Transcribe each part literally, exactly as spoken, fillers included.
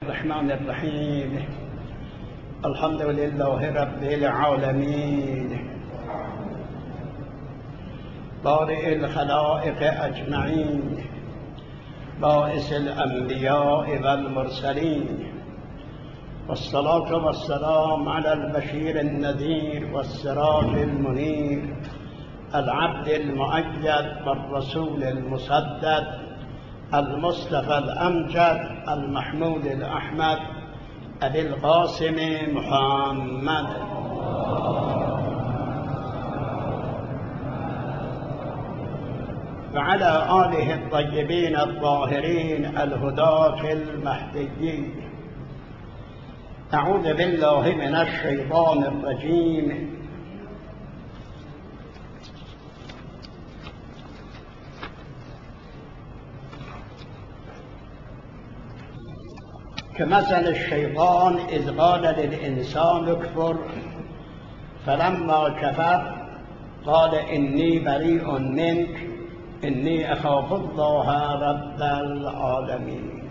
الرحمن الرحيم الحمد لله رب العالمين بارئ الخلائق أجمعين باعث الأنبياء والمرسلين والصلاة والسلام على البشير النذير والسراج المنير العبد المؤيد والرسول المسدد المصطفى الأمجد المحمود الأحمد أبي القاسم محمد وعلى آله الطيبين الطاهرين الهداة المهديين. أعوذ بالله من الشيطان الرجيم. كمثل الشيطان إذ قال للإنسان اكفر فلما كفر قال إني بريء منك إني أخاف الله رب العالمين.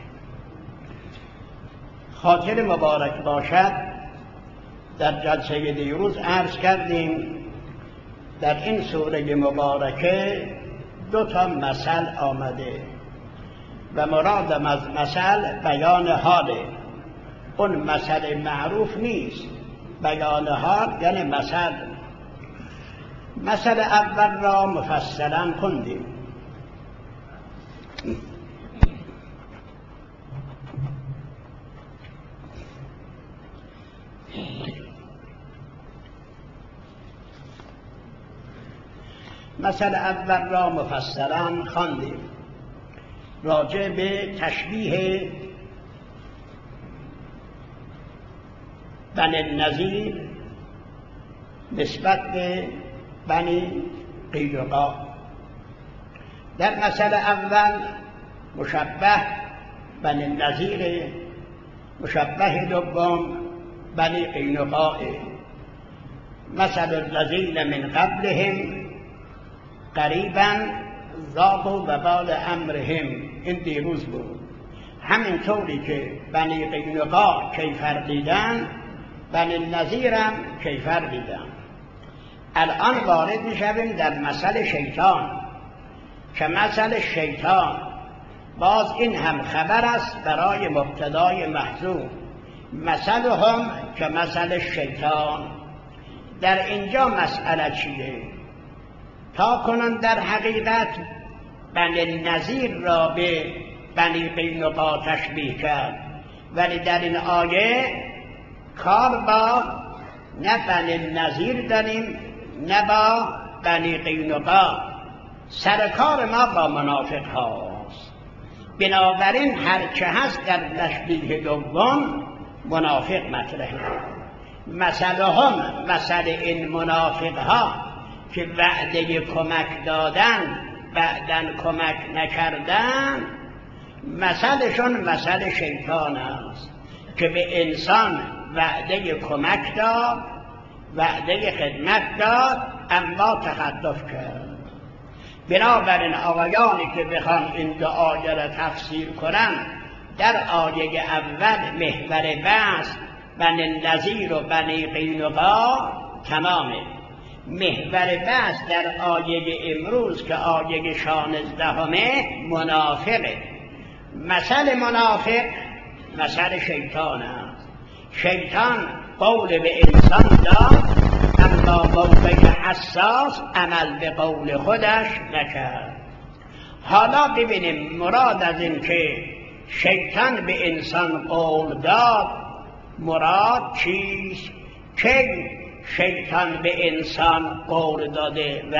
خاطر مبارک باشد، در جلسه دیروز عرض کردیم در این سوره مبارکه دو تا مثل آمده و مرادم از مثل بیان حاله. اون مثل معروف نیست، بیان حال یعنی مثل. مثل اول را مفصلا خوندیم. مثل اول را مفصلا خواندیم، راجع به تشبیه بنی النضیر نسبت به بنی قینقاع. در مثل اول مشبه بنی النضیر، مشبه دوم بنی قینقاع. مثل الذین من قبلهم قریبا ذاقوا وبال امرهم. این دیروز بود. همین طوری که بنی قینقاع کیفر دیدن، بنی النضیر هم کیفر دیدن. الان وارد میشویم در مثل شیطان که مثل شیطان باز این هم خبر است برای مبتدای محذوف. مثلهم که مثل شیطان. در اینجا مسئله چیه؟ تا کنون در حقیقت بنی النضیر را به بنی قینقاع تشبیه کرد، ولی در این آیه کار با نه بنی النضیر داریم نه با بنی قینقاع. سر کار ما با منافق هاست. بنابراین هرچه هست در تشبیه دوم منافق مطرحه. مثلهم، مثل این منافق ها که وعده کمک دادن بعدن کمک نکردن، مثلشون مثل شیطان است که به انسان وعده کمک داد، وعده خدمت داد، اما تخلف کرد. بنابراین آقایانی که بخوان این دو آیه را تفسیر کنن، در آیه اول محور بحث بنی النضیر و بنی قینقاع تمامه. محور بحث در آیه امروز که آیه شانزدهمه منافقه. مثل منافق مثل شیطان است. شیطان قول به انسان داد، اما موقع حساس عمل به قول خودش نکرد. حالا ببینیم مراد از این که شیطان به انسان قول داد مراد چیست؟ که شیطان به انسان قول داده و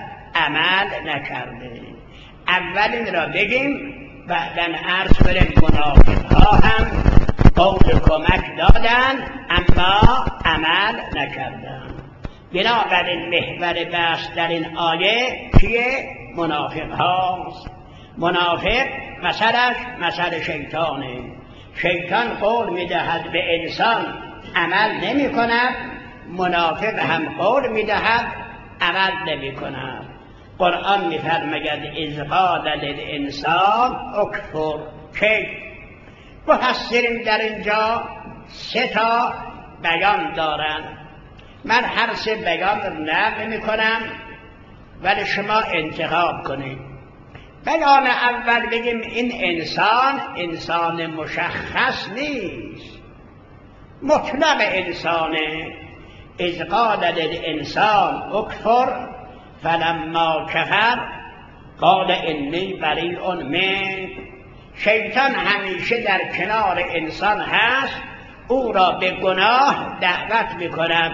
عمل نکرده. اول این را بگیم، بعدن عرض کنیم منافق ها هم قول کمک دادن اما عمل نکردن. بنابراین محور بحث در این آیه کیه؟ منافق هاست. منافق مثلش مثل شیطانه. شیطان قول میدهد به انسان، عمل نمی کند. منافق هم قول میدهد، عمل نمی کند. قرآن میفرماید اذ قال للانسان اکفر. کی مفسرین در اینجا سه تا بیان دارن. من هر سه بیان رو نقل میکنم ولی شما انتخاب کنید. بیان اول بگیم این انسان انسان مشخص نیست، مطلق انسانه. اذ قال للانسان اکفر فلما کفر قال انی بریء منک. شیطان همیشه در کنار انسان هست، او را به گناه دعوت میکند،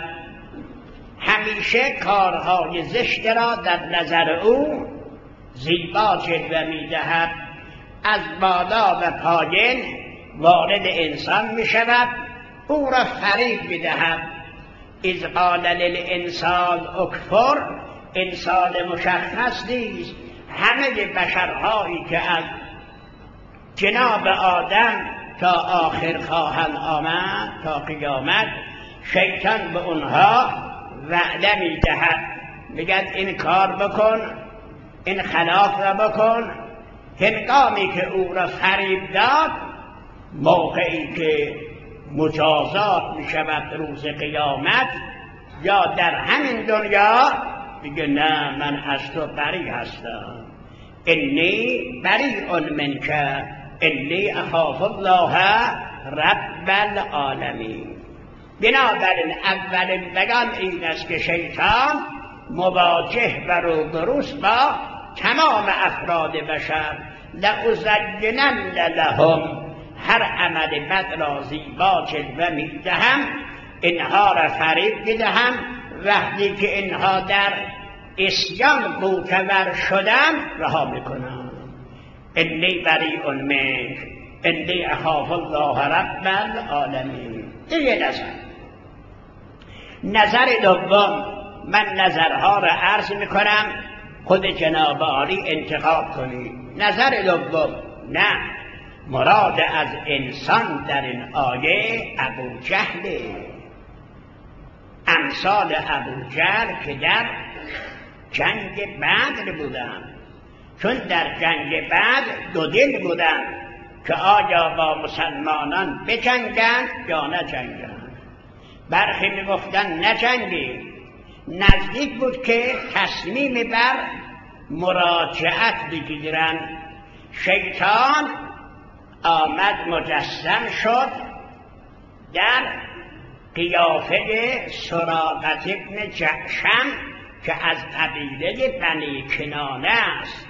همیشه کارهای زشت را در نظر او زیبا جلوه میدهد، از بالا و پایین وارد انسان میشود، او را فریب میدهد. اذ قال للانسان اکفر، انسان مشخص نیست. همه بشرهایی که از جناب آدم تا آخر خواهند آمد تا قیامت، شیطان به اونها وعده میدهد، میگن این کار بکن، این خلاف را بکن. هنگامی که او را فریب داد، موقعی که مجازات می شود روز قیامت یا در همین دنیا، میگه نه من از تو بری هستم، انی بریء منک انی اخاف الله رب العالمین. بنابراین اولین بیان این است که شیطان مواجه و روبروست با تمام افراد بشر. لأزینن لهم، هر عمل بد را زیبا جلوه میدهم، اینها را فریب میدهم. وقتی که اینها در عصیان معتبر شدن رها میکنم. انی بریء منک انی اخاف الله رب العالمین. این یه نظر. نظر دوم، من نظرها را عرض میکنم، خود جناب عالی انتخاب کنید. نظر دوم، نه، مراد از انسان در این آیه ابو جهل، امثال ابو جهل که در جنگ بدر بودن. چون در جنگ بدر دو دل بودن که آیا با مسلمانان بجنگند یا نجنگند. برخی میگفتن نجنگیم. نزدیک بود که تصمیم بر مراجعت بگیرند. شیطان آمد مجسم شد در قیافه سراقة ابن جعشم که از قبیله بنی کنانه است،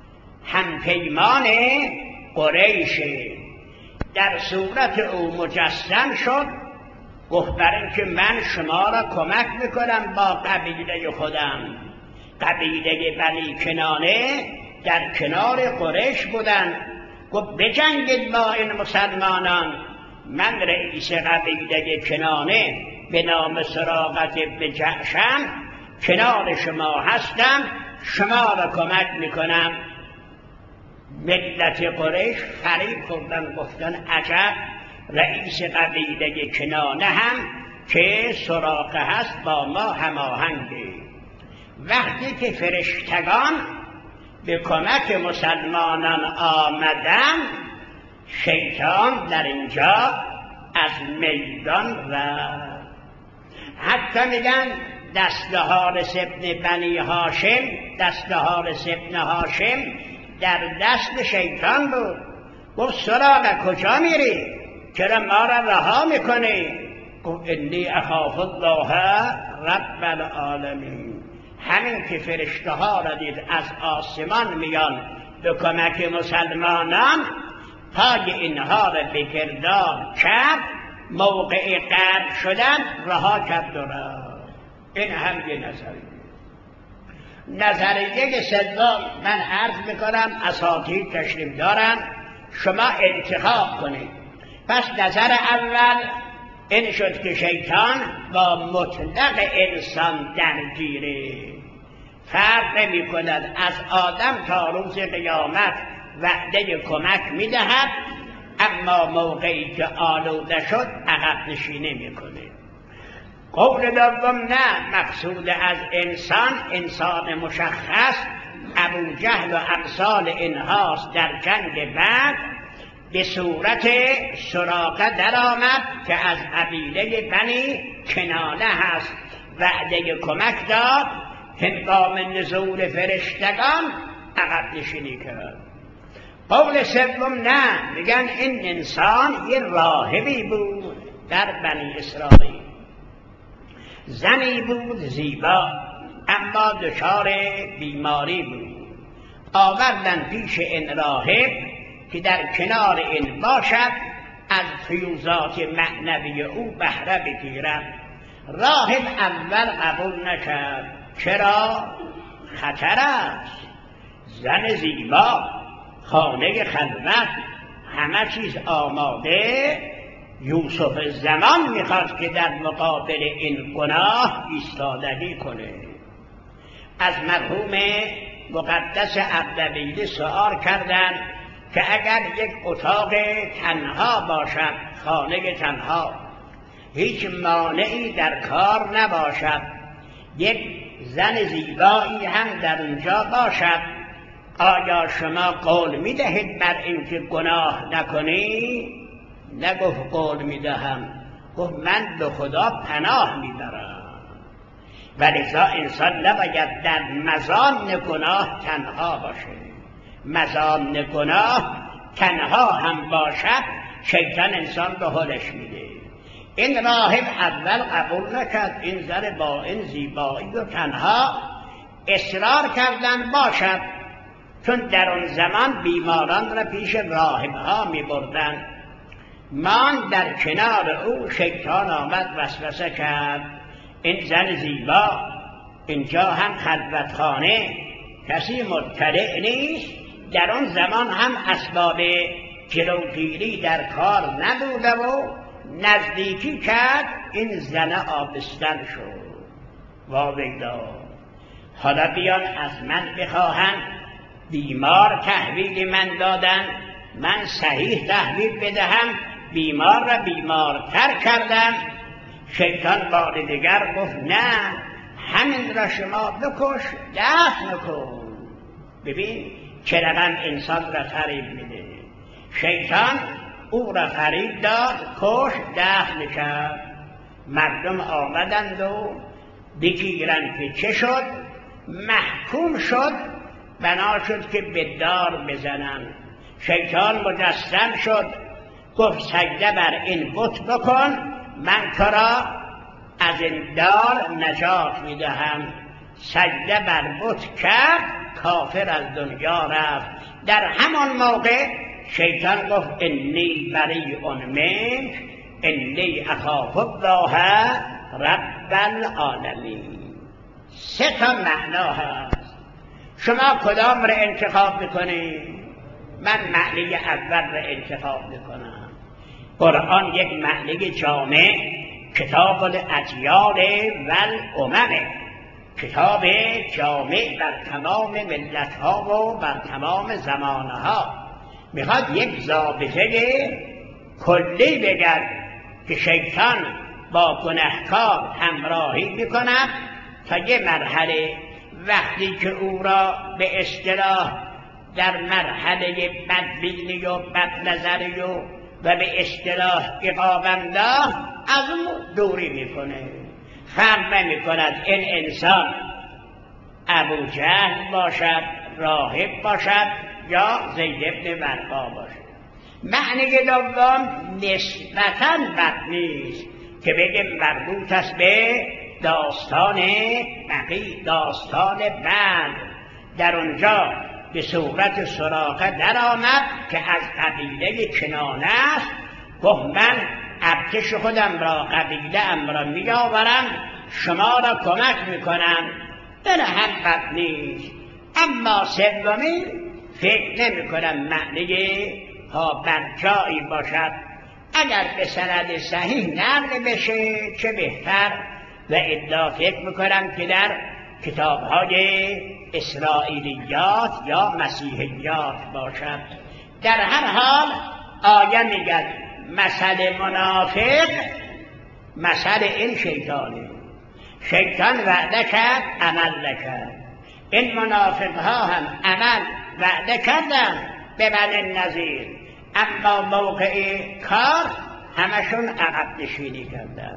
همپیمان قریش. در صورت او مجسم شد، گفت بر اینکه من شما را کمک میکنم با قبیله خودم. قبیله بنی کنانه در کنار قریش بودن. گفت بجنگید با این مسلمانان، من رئیس قبیله کنانه به نام سراقة ابن جعشم کنار شما هستم، شما را کمک میکنم. ملت قریش فریب خوردن، گفتن عجب، رئیس قبیله کنانه هم که سراقه هست با ما هماهنگه. وقتی که فرشتگان به کمک مسلمانان آمدن، شیطان در اینجا از میدان رفت. حتی میگن دست حارث ابن بنی هاشم، دست حارث ابن هاشم در دست شیطان بود. گفت سراغه کجا میری؟ چرا ما را رها میکنی؟ گفت انی اخاف الله رب العالمین. همین که فرشته ها را دید از آسمان میان به کمک مسلمانان، پای اینها را به گرداب کرد، موقع غرق شدن رها کرد و رفت. این هم یه نظریه. نظریه سوم من عرض میکنم، اساتید تشریف دارن، شما انتخاب کنید. پس نظر اول این شد که شیطان با مطلق انسان درگیره، فرق نمی کند. از آدم تا روز قیامت وعده کمک میدهد، اما موقعی که آلوده شد عقب نشینی میکنه. قول دوم نه، مقصود از انسان انسان مشخص ابو جهل و امثال اینهاست در جنگ بعد به صورت سراقه در آمد که از قبیله بنی کنانه هست. وعده کمک داد، هنگام نزول فرشتگان عقب نشینی کرد. قول سوم نه، میگن این انسان یه راهبی بود در بنی اسرائیل، زنی بود زیبا اما دچار بیماری بود. آوردن پیش این راهب که در کنار این باشد، از فیوزات معنوی او بهره بگیرد. راهب اول قبول نکرد. چرا؟ خطر است، زن زیبا، خانه خلوت، همه چیز آماده. یوسف زمان میخواد که در مقابل این گناه ایستادگی کنه. از مرحوم مقدس اردبیلی سؤال کردند که اگر یک اتاق تنها باشد، خانه تنها، هیچ مانعی در کار نباشد، یک زن زیبایی هم در اونجا باشد، آیا شما قول میدهید بر اینکه گناه نکنی؟ نگفت قول میدهم، گفت من به خدا پناه میبرم. ولذا انسان نباید در مزان گناه تنها باشه. مزان گناه تنها هم باشد، شیطان انسان به حالش میده. این راهب اول قبول نکرد، این زن با این زیبایی و تنها اصرار کردن باشد، چون در اون زمان بیماران را پیش راهبها می بردن. من در کنار او، شیطان آمد وسوسه کرد، این زن زیبا اینجا هم خلوتخانه، کسی مطلع نیست. در اون زمان هم اسباب جلوگیری در کار نبوده و نزدیکی کرد، این زن آبستن شد. واویلا، حالا بیان از من بخواهن بیمار تحویل من دادن، من صحیح تحویل بدهم، بیمار را بیمارتر کردم. شیطان بار دیگر گفت نه، همین را شما بکش، دفن کن. ببین چه رقم انسان را فریب میده. شیطان او را فریب داد، کش، دفن کرد. مردم آمدند و بگیرند که چه شد. محکوم شد، بنا شد که به دار بزنند. شیطان مجسم شد، گفت سجده بر این بت بکن، من تو را از این دار نجات میدهم. سجده بر بت کرد، کافر از دنیا رفت. در همان موقع شیطان گفت انی بریء منک انی اخاف الله رب العالمین. سه تا معنا هست، شما کدام را انتخاب میکنید؟ من معنی اول را انتخاب میکنم. قرآن یک معنی جامع، کتاب الادیان و الامم، کتاب جامع بر تمام ملت ها و بر تمام زمانه ها. میخواد یک ضابطه کلی بگرد که شیطان با گناهکار همراهی میکند تا یه مرحله، وقتی که او را به اصطلاح در مرحله بدبینی و بدنظری و و به اصطلاح عقاب‌انداز از اون دوری میکنه. فرق نمیکند این انسان ابو جهل باشد، راهب باشد یا زید ابن ورقا باشد. معنی دوم نسبتاً بد نیست که بگیم مربوط است به داستان بقی، داستان بعد. در اونجا به صورت سراقه در آمد که از قبیله کنانه است. گفت من ارتش خودم را، قبیله ام را می آورم، شما را کمک می کنم. در هم بد نیست. اما سومی فکر نمی کنم معنی ها بر جایی باشد. اگر به سند صحیح نقل بشه چه بهتر. و الا فکر می کنم که در کتاب‌های اسرائیلیات یا مسیحیات باشد. در هر حال آیه میگه مثل منافق مثل این شیطانه. شیطان وعده کرد، عمل نکرد. این منافق ها هم عمل وعده کردن به بنی النضیر، اما موقع کار همشون عقب نشینی کردن.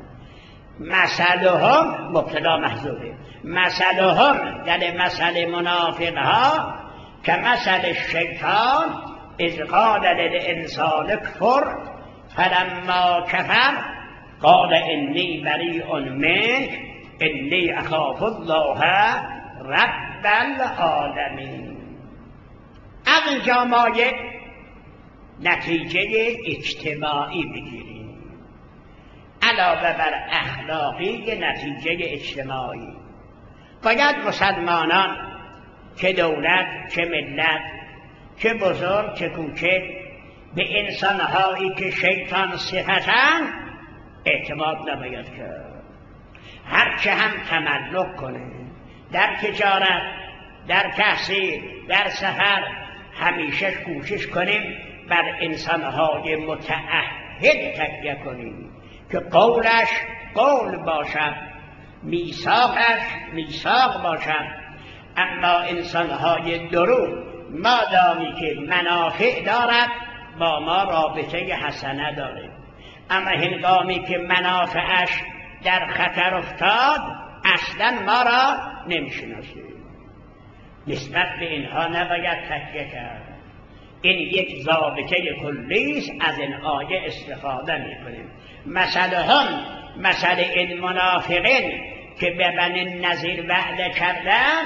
مثلهم مبتدا محذوفه، مثلهم یعنی مثل منافقها که مثل الشیطان اذ قال للانسان اکفر فلما کفر قال انی بریء منک انی اخاف الله رب العالمین. از اینجا ما یک نتیجه اجتماعی بگیریم علاوه بر اخلاقی. نتیجه اجتماعی باید مسلمانان چه دولت چه ملت چه بزرگ چه کوچک به انسانهایی که شیطان صفتن اعتماد نباید کرد. هرچه هم تملک کنه در تجارت در تحصیل در سفر همیشه کوشش کنیم بر انسانهای متعهد تکیه کنیم که قولش قول باشد میثاقش میثاق باشد. اما انسانهای دروغ مادامی که منافع دارد با ما رابطه حسنه داره، اما هنگامی که منافعش در خطر افتاد اصلا ما را نمیشناسه. نسبت به اینها نباید تکیه کرد. این یک ضابطه کلی است، از این آیه استفاده میکنیم. مثلهم مثل این منافقین که به بنی نذیر وعده کردن،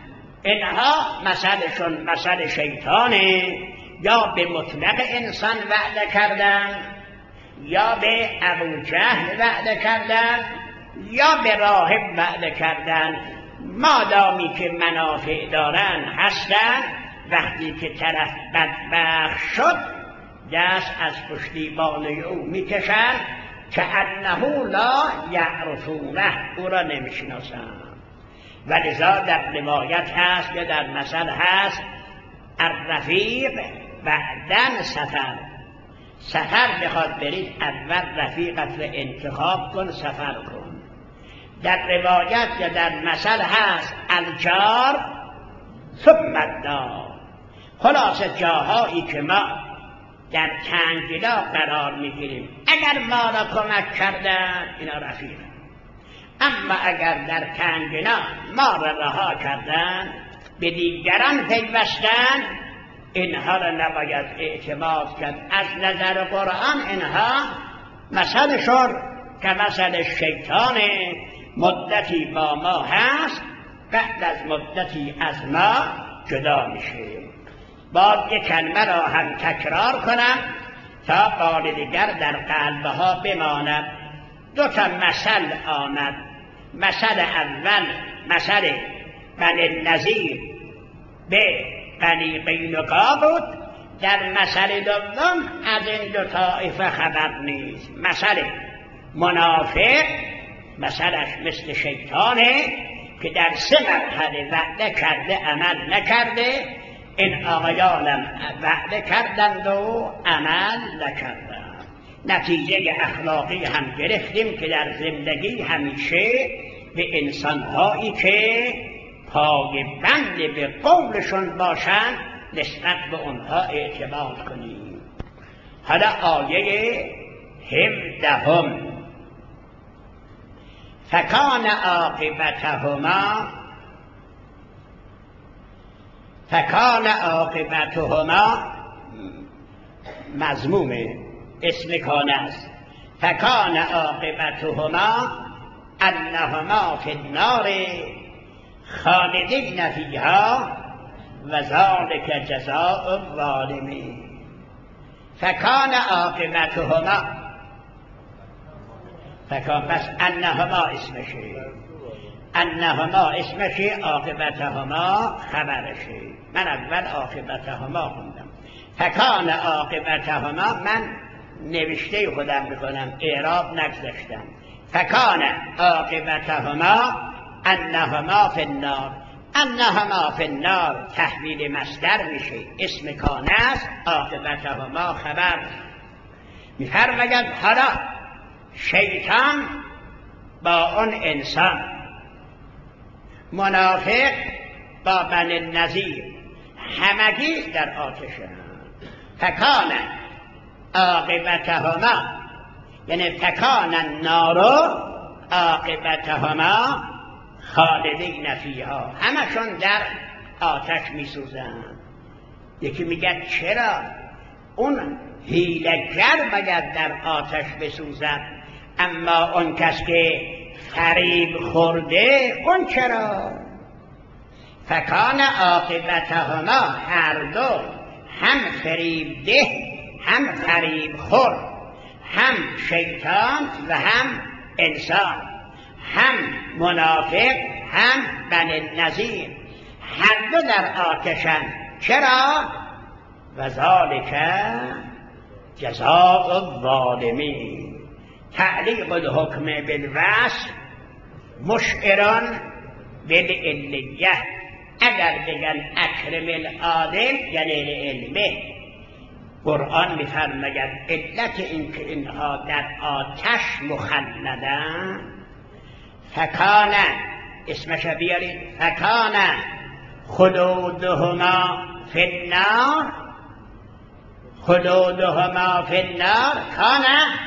اینها مثلشون مثل شیطانه، یا به مطلق انسان وعده کردن یا به ابو جهل وعده کردن یا به راهب وعده کردن. مادامی که منافع دارن هستن، وقتی که طرف بدبخت شد دست از پشتیبان او میکشن که انه لا یعرفونه، او را نمیشناسن. ولذا در روایت هست یا در مثل هست الرفیق بعدن سفر. سفر بخواد برید اول رفیقت رو انتخاب کن، سفر کن. در روایت یا در مثل هست الجار ثم الدار. خلاصه جاهایی که ما در تنگنا قرار میگیریم اگر ما را کمک کردن اینا رفیق، اما اگر در تنگنا ما را رها کردن به دیگران پیوستن اینها را نباید اعتماد کرد. از نظر قرآن اینها مثلشون که مثل شیطان مدتی با ما هست، بعد از مدتی از ما جدا میشه. باید یک کلمه را هم تکرار کنم تا بار دیگر در قلبها بماند. دو تا مثل آمد. مثل اول مثل بنی نذیر به بنی قینقاع بود، در مثل دوم از این دو طایفه خبر نیست. مثل منافق مثلش مثل شیطانه که در سه مرحله وعده کرده عمل نکرده. این آقایانم وعده کردند و عمل نکردند. نتیجه اخلاقی هم گرفتیم که در زندگی همیشه به انسانهایی که پایبند به قولشون باشند نسبت به اونها اعتماد کنیم. حالا آیه هفدهم فکان عاقبتهما فکان عاقبتهما مضمومه، اسم کانه است. فکان عاقبتهما انهما فی النار خالدین فیها و ذلک جزاء الظالمین. فکان عاقبتهما فکان پس انهما اسمشه، انهما اسمشه، عاقبتهما خبرشه. من اول عاقبتهما خوندم. فکان عاقبتهما من نوشته خودم میکنم، اعراب نگذاشتم. فکان عاقبتهما انهما فی النار. انهما فی النار تحویل مصدر میشه، اسم کانه است، عاقبتهما خبر. میفرماید حالا شیطان با اون انسان، منافق با بنی نذیر همگی در آتش. فکان عاقبتهما، یعنی فکان النار عاقبتهما خالدین فیها، همشون در آتش میسوزن. یکی میگه چرا اون حیله‌گر باید در آتش بسوزد، اما اون کس که فریب خورده اون چرا؟ فکان عاقبتهما، هر دو، هم فریب ده هم فریب خور، هم شیطان و هم انسان، هم منافق هم بنی النضیر، هر دو در آتشن. چرا؟ و ذالک جزاء الظالمین. تعلیق الحکم بالوصف مشعران بالعلیه. اگر بگن اکرم العالم یعنی علمه، قرآن می‌فرماید علت این که اینها در آتش مخلدن، فکان، اسمش بیارید، فکان خلودهما فی النار، خلودهما فی النار کان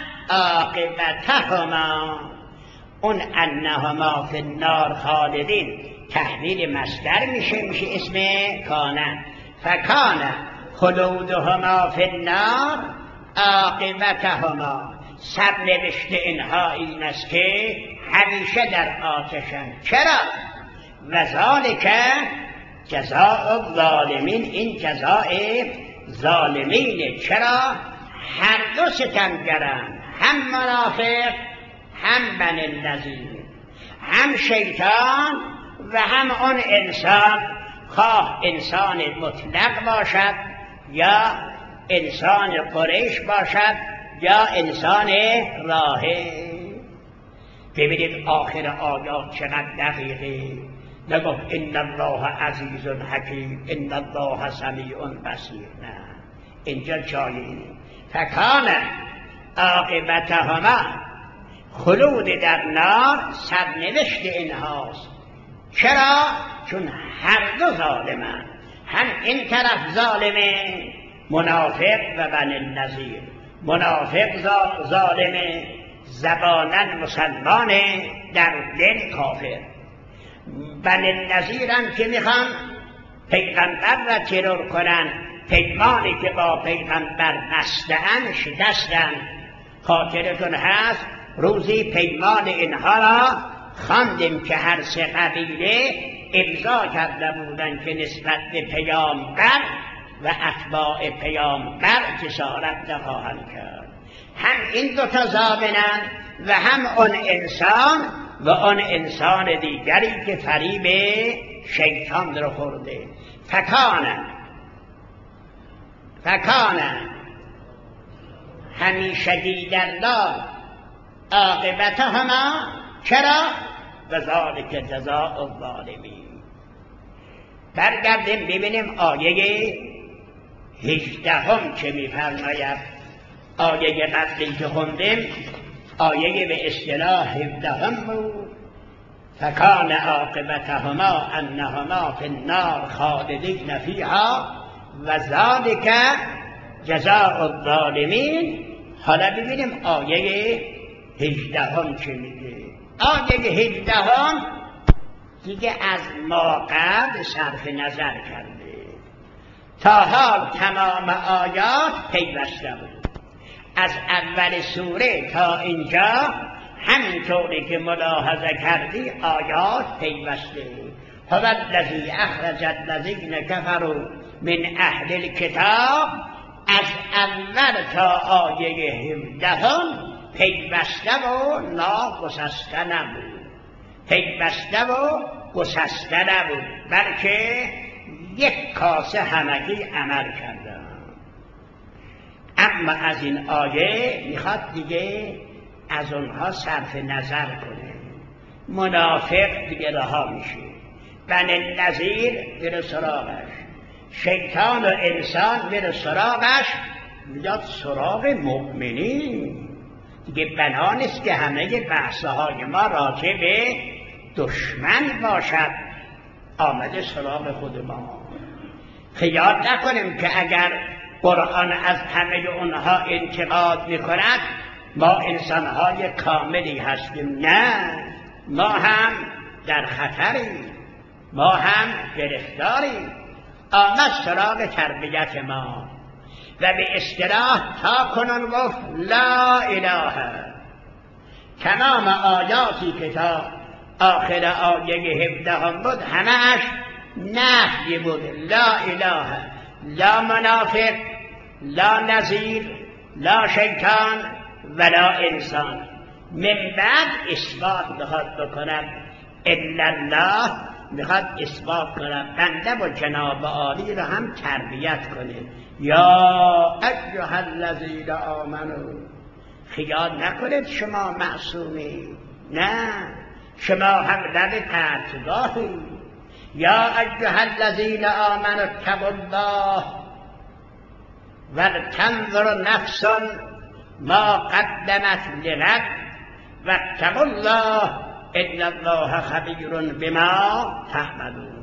عاقبتهما، اون انهما فی النار خالدین تحویل مصدر میشه، میشه اسم کانه. فکان خلودهما فی النار عاقبتهما، سرنوشت اینها این است که همیشه در آتشن. چرا؟ و ذالک جزاء الظالمین، این جزای ظالمینه. چرا؟ هر دو ستمگرن، هم منافق هم بنی النضیر، هم شیطان و هم اون انسان، خواه انسان مطلق باشد یا انسان قریش باشد یا انسان راهه. ببینید آخر آیات چقدر دقیقه، نگفت ان الله عزیز حکیم، ان الله سمیع بصیر، نه، اینجا جای اینه. فکان عاقبتهما، خلود در نار سرنوشت اینهاست. چرا؟ چون هر دو ظالمن، هم این طرف ظالمه منافق و بنی النضیر، منافق ظالمه زبانن مسلمانه در دل کافر، بنی النضیر هم که میخوان پیغمبر را ترور کنن، پیمانی که با پیغمبر بسته‌اند شکستند. خاطرتون هست روزی پیمان اینها را خواندیم که هر سه قبیله امضا کرده بودند که نسبت به پیامبر و اتباع پیامبر جسارت نخواهند کرد. هم این دو تا ظالمن و هم اون انسان و اون انسان دیگری که فریب شیطان رو خورده. فکانه فکانه همیشگی در دار عاقبتهما. چرا؟ و ذالک جزاء الظالمین. برگردیم ببینیم آیه هجدهم چه می‌فرماید. آیه قبلی که خوندیم آیه به اصطلاح هجدهم بود. فکان عاقبتهما انهما فی النار خالدین فیها و ذالک جزاء الظالمین. حالا ببینیم آیه هجدهم چه میگه. آیه هجدهم دیگه از ما قبل صرف نظر کرده، تا حال تمام آیات پیوسته بود. از اول سوره تا اینجا همینطوری که ملاحظه کردی آیات پیوسته. هو الذی اخرج الذین کفروا من اهل الکتاب، از اول تا آیه هفدهم پیوسته و ناگسسته نبود، پیوسته و گسسته نبود، بلکه یک کاسه همگی عمل کردن. اما از این آیه میخواد دیگه از اونها صرف نظر کنه. منافق دیگه رها میشه، بنی النضیر بره سراغش، شیطان و انسان بره سراغش، میاد سراغ مؤمنین. دیگه بنا نیست که همه بحثه های ما راجع به دشمن باشد، آمده سراغ خود ما. خیال نکنیم که اگر قرآن از همه اونها انتقاد میکند ما انسانهای کاملی هستیم. نه، ما هم در خطریم، ما هم گرفتاریم. آمد سراغ تربیت ما و به اصطلاح تا کنون گفت لا اله. تمام آیاتی که تا آخر آیه هفده هم بود همه‌اش نفی بود. لا اله، لا منافق، لا نظیر، لا شیطان ولا انسان. من بعد اثبات میخواد بکنم الا الله، میخواد اثبات کنم بنده و جناب عالی رو هم تربیت کنه. یا ایها الذین آمنوا، خیال نکنید شما معصومی، نه، شما هم لب پرتگاهی. یا ایها الذین آمنوا اتقوا الله ولتنظر نفس ما قدمت لغد واتقوا الله ان الله خبیر بما تعملون.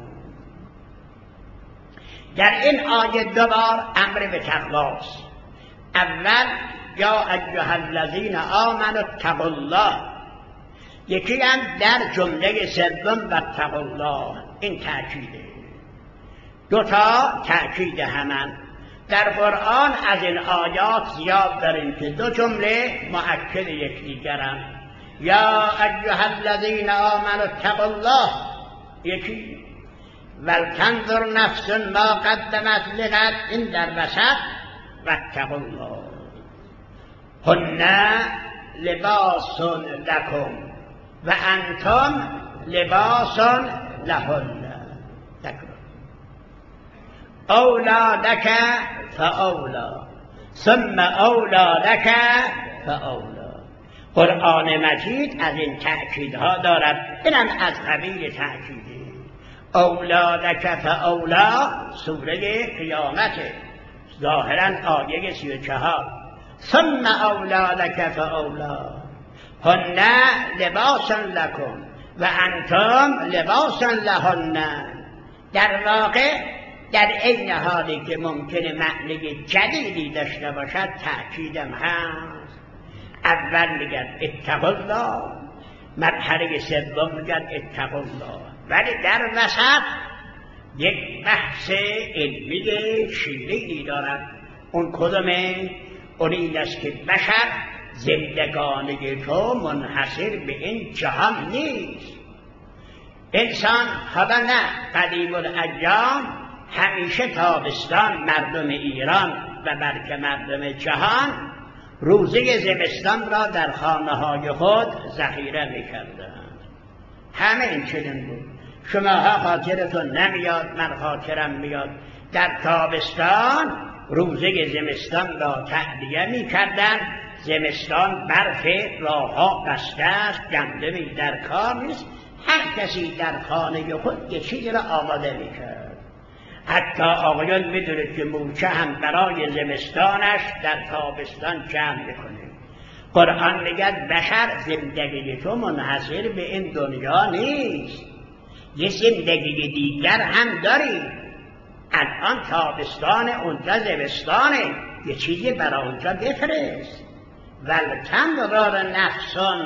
در این آیه دوبار امر به تقواست. اول یا ایها الذین آمنوا اتقوا الله، یکی هم در جمله سوم واتقوا الله. این تأکیده، دوتا تأکید همان. در قرآن از این آیات زیاد داریم که دو جمله مؤکد یکدیگرند. یا ایها الذین آمنوا اتقوا الله یکی، ولتنظر نفس ما قدمت لغد این در وسط، واتقوا الله هن لباس لکم و انتم لباس لهن. اولا لک فاولا ثم اولا لک فاولا. قرآن مجید از این تأکیدها دارد، اینم از قبیل تأکیده. اولا لک فاولا سوره قیامته، ظاهرا آیه سی و چهار. ثم اولا لک فاولا هن لباس لکم و انتم لباس لهن. در واقع در این حالی که ممکنه معنی جدیدی داشته باشد تأکیدم هست. اول میگن اتقوا الله، مرحله سوم میگن اتقوا الله، ولی در وسط یک بحث علمی شیرینی دارد. اون کدومه؟ اون این است که بشر زندگانی تو منحصر به این جهان نیست. انسان حالا نه، قدیم الایام همیشه تابستان مردم ایران و بلکه مردم جهان روزه زمستان را در خانه های خود ذخیره می‌کردند. همه این چنین بود. شماها خاطرتون نمیاد، من خاطرم میاد. در تابستان روزه زمستان را تهیه می‌کردند. زمستان برف راه‌ها بسته است، گندمی در کار نیست، هر کسی در خانه خود یک چیزی را آماده می‌کرد. حتی آقایان میدونید که مورچه هم برای زمستانش در تابستان جمع میکنه. قرآن میگه بشر زندگی تو منحصر به این دنیا نیست، یه زندگی دیگر هم داری. الان تابستان، اونجا زمستانه، یه چیزی برای اونجا بفرست. ولتنظر نفسون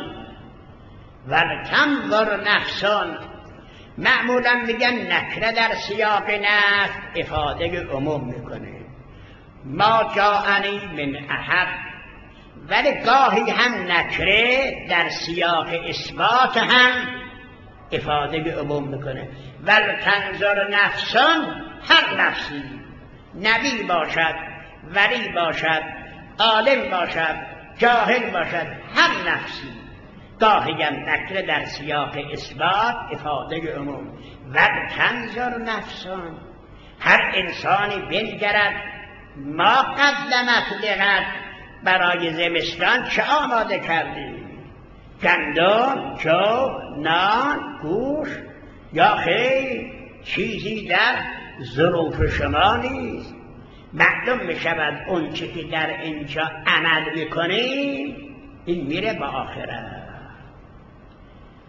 ولتنظر نفسون. معمولا میگن نکره در سیاق نفس افاده عموم میکنه، ما جاءنی من احد، ولی گاهی هم نکره در سیاق اثبات هم افاده عموم میکنه. ولتنظر نفسون، هر نفسی، نبی باشد، ولی باشد، عالم باشد، جاهل باشد، هر نفسی. گاهی هم نکره در سیاق اثبات افاده عموم. ولتنظر نفسون، هر انسانی بنگرد ما قدمت لغد، برای زمستان چه آماده کردی؟ گندم، جو، نان، گوش، یا خیر چیزی در ظروف شما نیست. معلوم می شود اون چی که در اینجا عمل میکنیم این میره به آخرت،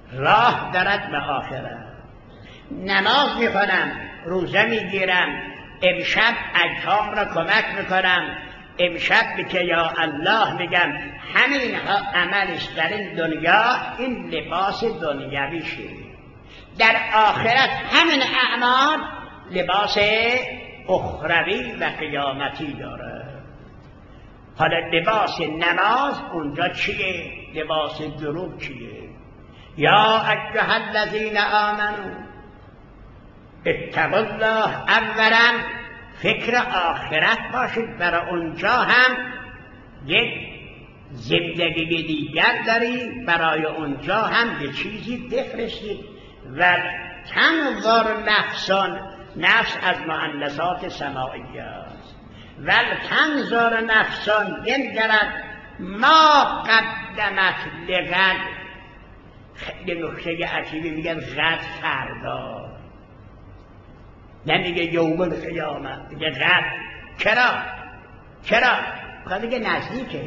راه دارد به آخرت. نماز میخونم، روزه میگیرم، امشب اجهام را کمک میکنم، امشب که یا الله میگم همین عملش در این دنیا این لباس دنیویشه، در آخرت همین اعمال لباس اخروی و قیامتی داره. حالا لباس نماز اونجا چیه؟ لباس دروغ چیه؟ یا ایها الذین آمنوا اتقوا الله، اولا فکر آخرت باشید، برای اونجا هم یک زندگی دیگر داری، برای اونجا هم یه چیزی بفرستید. و تنظر نفسان، نفس از مؤنثات سماعیه است، ول تنظر نفسان بنگرد ما قدمت لغد. خیلی نکته عجیبی میگن غد فردا، نمیگه یوم القیامه، میگه غد. چرا؟ چرا؟ خب دیگه نزدیکه.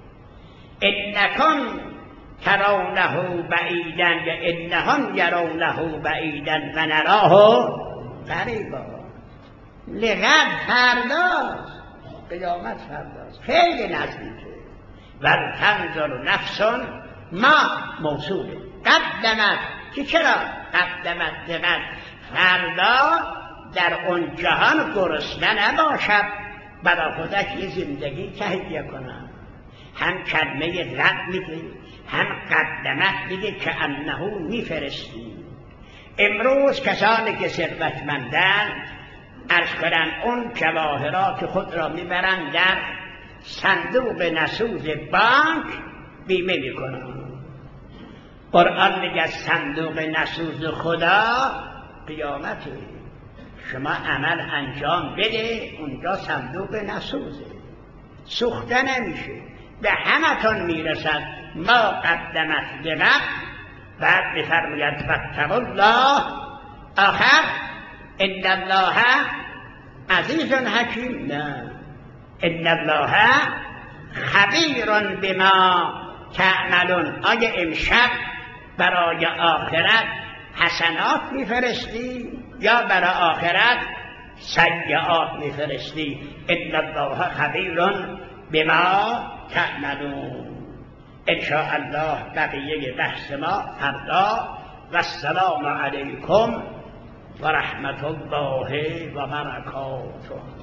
انکم ترونه بعیدا و انهم یرونه بعیدا و نراه قریبا. لغد فرداست، قیامت فرداست، خیلی نزدیکه. ول تنظر نفسون ما موصوله قدمت، که چرا قدمت لغد؟ فردا در اون جهان گرسنه نباشد، برای خودش یه زندگی تهیه کنم. هم کلمه رد میگه، هم قدمت میگه که انهو میفرستی. امروز کسانی که ثروتمندن عرض کنن اون جواهرات خود را میبرن در صندوق نسوز بانک بیمه میکنن. قرآن میگه صندوق نسوز خدا قیامته. شما عمل انجام بده، اونجا صندوق نسوزه، سوخته نمیشه، به همتون میرسد. ما قدمت لغد، بعد بفرماید فاتقوا الله، آخر ان الله عزیز حکیم. نه، ان الله خبیر بما تعملون. آیا امشب برای آخرت حسنات میفرستی یا برای آخرت سیئات میفرستی؟ ان الله خبیر بما تعملون. ان شاء الله بقیه بحث ما فردا. و السلام علیکم و رحمت الله و برکاته.